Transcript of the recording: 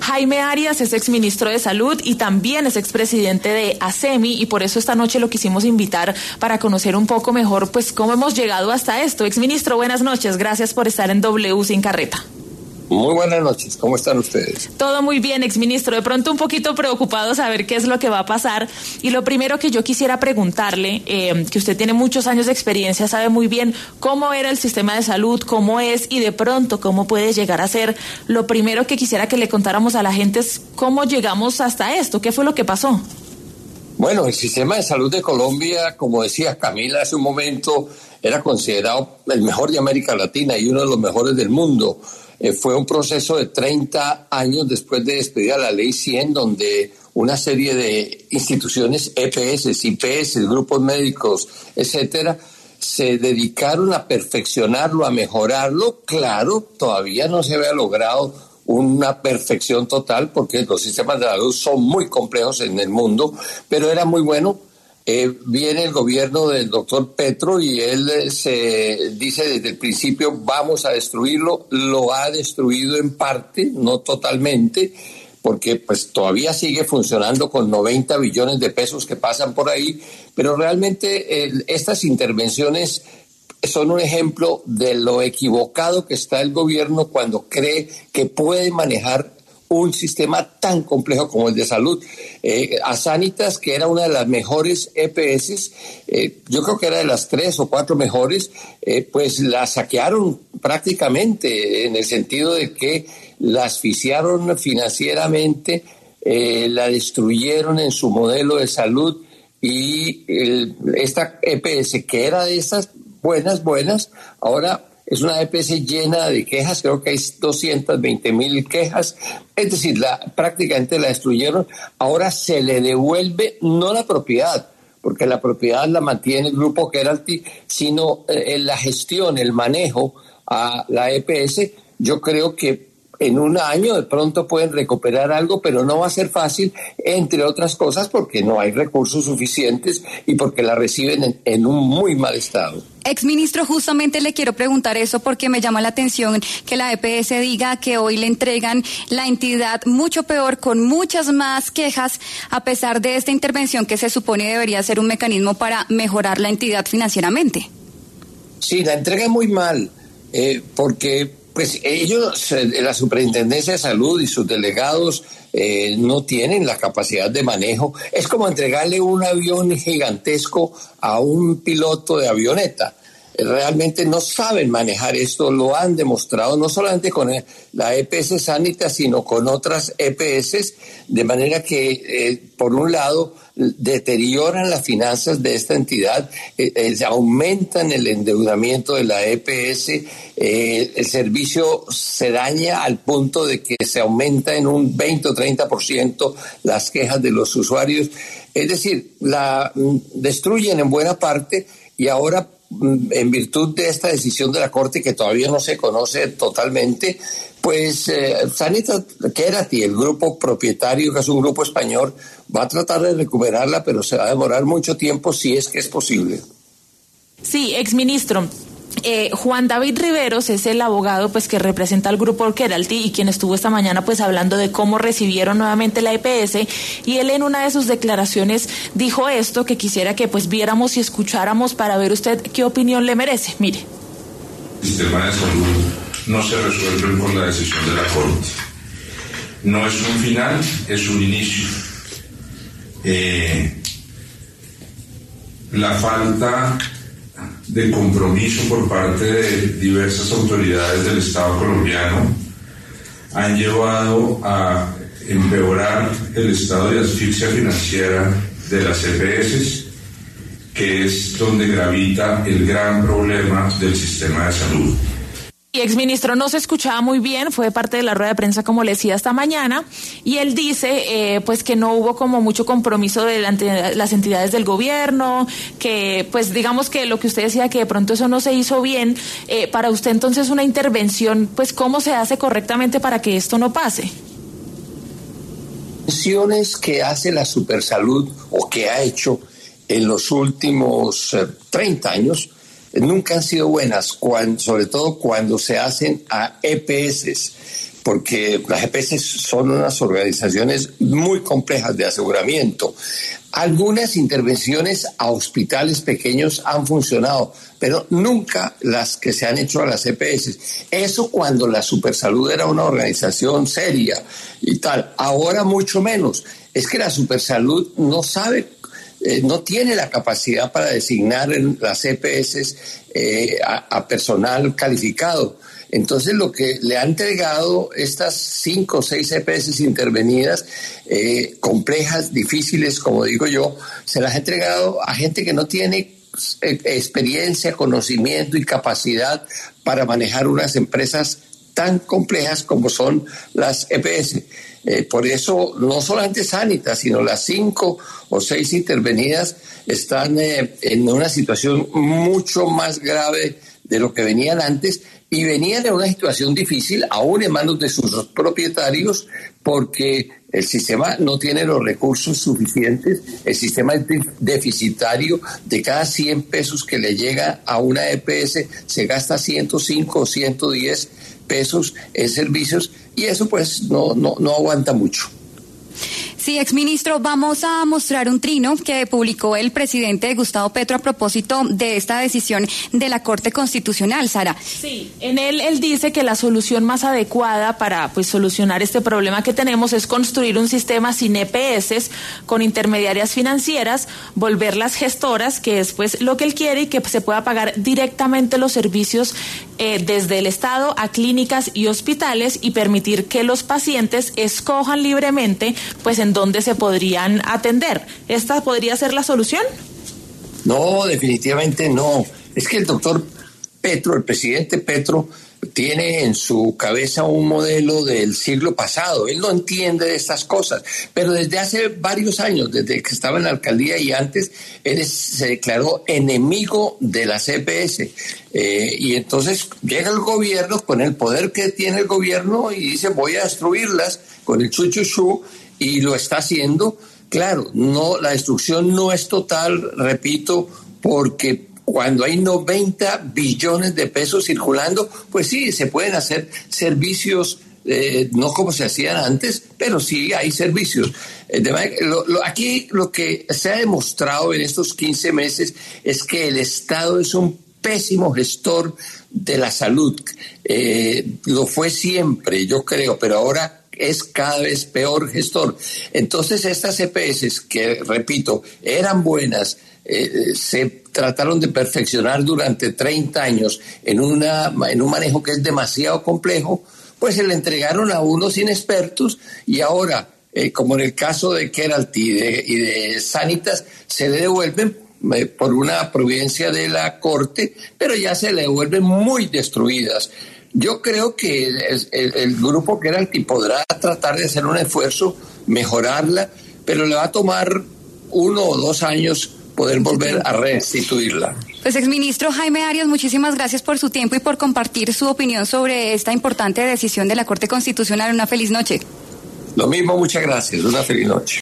Jaime Arias es exministro de Salud y también es expresidente de ASEMI, y por eso esta noche lo quisimos invitar para conocer un poco mejor pues cómo hemos llegado hasta esto. Exministro, buenas noches, gracias por estar en W Sin Carreta. Muy buenas noches, ¿cómo están ustedes? Todo muy bien, exministro, de pronto un poquito preocupado saber qué es lo que va a pasar, y lo primero que yo quisiera preguntarle, que usted tiene muchos años de experiencia, sabe muy bien cómo era el sistema de salud, cómo es y de pronto cómo puede llegar a ser. Lo primero que quisiera que le contáramos a la gente es cómo llegamos hasta esto, qué fue lo que pasó. Bueno, el sistema de salud de Colombia, como decía Camila hace un momento, era considerado el mejor de América Latina y uno de los mejores del mundo. Fue un proceso de 30 años después de despedida la Ley 100, donde una serie de instituciones, EPS, IPS, grupos médicos, etcétera, se dedicaron a perfeccionarlo, a mejorarlo. Claro, todavía no se había logrado una perfección total porque los sistemas de salud son muy complejos en el mundo, pero era muy bueno. Viene el gobierno del doctor Petro y él se dice desde el principio vamos a destruirlo. Lo ha destruido en parte, no totalmente, porque pues todavía sigue funcionando con 90 billones de pesos que pasan por ahí, pero realmente estas intervenciones son un ejemplo de lo equivocado que está el gobierno cuando cree que puede manejar un sistema tan complejo como el de salud. A Sanitas, que era una de las mejores EPS, yo creo que era de las 3 o 4 mejores, pues la saquearon prácticamente, en el sentido de que la asfixiaron financieramente, la destruyeron en su modelo de salud, y esta EPS, que era de esas buenas, ahora es una EPS llena de quejas, creo que hay 220,000 quejas, es decir, prácticamente la destruyeron. Ahora se le devuelve no la propiedad, porque la propiedad la mantiene el grupo Keralty, sino la gestión, el manejo a la EPS. Yo creo que en un año de pronto pueden recuperar algo, pero no va a ser fácil, entre otras cosas porque no hay recursos suficientes y porque la reciben en un muy mal estado. Exministro, justamente le quiero preguntar eso porque me llama la atención que la EPS diga que hoy le entregan la entidad mucho peor, con muchas más quejas, a pesar de esta intervención que se supone debería ser un mecanismo para mejorar la entidad financieramente. Sí, la entregan muy mal, porque pues ellos, la Superintendencia de Salud y sus delegados no tienen la capacidad de manejo. Es como entregarle un avión gigantesco a un piloto de avioneta. Realmente no saben manejar esto, lo han demostrado no solamente con la EPS Sanitas, sino con otras EPS, de manera que, por un lado, deterioran las finanzas de esta entidad, aumentan el endeudamiento de la EPS, el servicio se daña al punto de que se aumenta en un 20 o 30% las quejas de los usuarios. Es decir, la destruyen en buena parte, y ahora, en virtud de esta decisión de la Corte que todavía no se conoce totalmente, pues Sanitas Keralty, el grupo propietario, que es un grupo español, va a tratar de recuperarla, pero se va a demorar mucho tiempo, si es que es posible. Sí, exministro. Juan David Riveros es el abogado pues que representa al grupo Keralty y quien estuvo esta mañana pues hablando de cómo recibieron nuevamente la EPS, y él en una de sus declaraciones dijo esto que quisiera que pues viéramos y escucháramos para ver usted qué opinión le merece. Mire. El sistema de salud no se resuelve por la decisión de la Corte. No es un final, es un inicio. La falta de compromiso por parte de diversas autoridades del Estado colombiano han llevado a empeorar el estado de asfixia financiera de las EPS, que es donde gravita el gran problema del sistema de salud. Y exministro, no se escuchaba muy bien, fue parte de la rueda de prensa como le decía esta mañana, y él dice pues que no hubo como mucho compromiso de las entidades del gobierno, que pues digamos que lo que usted decía, que de pronto eso no se hizo bien. Para usted entonces una intervención, pues ¿cómo se hace correctamente para que esto no pase? Acciones que hace la Supersalud o que ha hecho en los últimos 30 años nunca han sido buenas, sobre todo cuando se hacen a EPS. porque las EPS son unas organizaciones muy complejas de aseguramiento. Algunas intervenciones a hospitales pequeños han funcionado, pero nunca las que se han hecho a las EPS. Eso cuando la Supersalud era una organización seria y tal. Ahora mucho menos. Es que la Supersalud no sabe, no tiene la capacidad para designar en las EPS a personal calificado. Entonces lo que le ha entregado estas 5 o 6 EPS intervenidas, complejas, difíciles, como digo yo, se las ha entregado a gente que no tiene experiencia, conocimiento y capacidad para manejar unas empresas tan complejas como son las EPS. Por eso no solamente Sanitas, sino las 5 o 6 intervenidas están en una situación mucho más grave de lo que venían antes, y venían en una situación difícil, aún en manos de sus propietarios, porque el sistema no tiene los recursos suficientes, el sistema es deficitario. De cada 100 pesos que le llega a una EPS, se gasta 105 o 110 pesos en servicios, y eso pues no aguanta mucho. Sí, exministro, vamos a mostrar un trino que publicó el presidente Gustavo Petro a propósito de esta decisión de la Corte Constitucional, Sara. Sí, en él dice que la solución más adecuada para solucionar este problema que tenemos es construir un sistema sin EPS, con intermediarias financieras, volverlas gestoras, que es pues lo que él quiere, y que se pueda pagar directamente los servicios desde el Estado a clínicas y hospitales, y permitir que los pacientes escojan libremente pues en dónde se podrían atender. ¿Esta podría ser la solución? No, definitivamente no. Es que el doctor Petro, el presidente Petro, tiene en su cabeza un modelo del siglo pasado. Él no entiende de estas cosas, pero desde hace varios años, desde que estaba en la alcaldía y antes, él se declaró enemigo de las EPS. Y entonces llega el gobierno con el poder que tiene el gobierno y dice: voy a destruirlas con el chuchuchú, y lo está haciendo. Claro, no, la destrucción no es total, repito, porque cuando hay 90 billones de pesos circulando, pues sí, se pueden hacer servicios, no como se hacían antes, pero sí hay servicios. Aquí lo que se ha demostrado en estos 15 meses es que el Estado es un pésimo gestor de la salud. Lo fue siempre, yo creo, pero ahora es cada vez peor gestor. Entonces estas EPS, que repito, eran buenas, se trataron de perfeccionar durante 30 años en un manejo que es demasiado complejo, pues se le entregaron a unos inexpertos, y ahora, como en el caso de Keralty y de Sanitas, se le devuelven por una providencia de la Corte, pero ya se le devuelven muy destruidas. Yo creo que el grupo Keralty podrá tratar de hacer un esfuerzo, mejorarla, pero le va a tomar 1 o 2 años poder volver a restituirla. Pues, exministro Jaime Arias, muchísimas gracias por su tiempo y por compartir su opinión sobre esta importante decisión de la Corte Constitucional. Una feliz noche. Lo mismo, muchas gracias. Una feliz noche.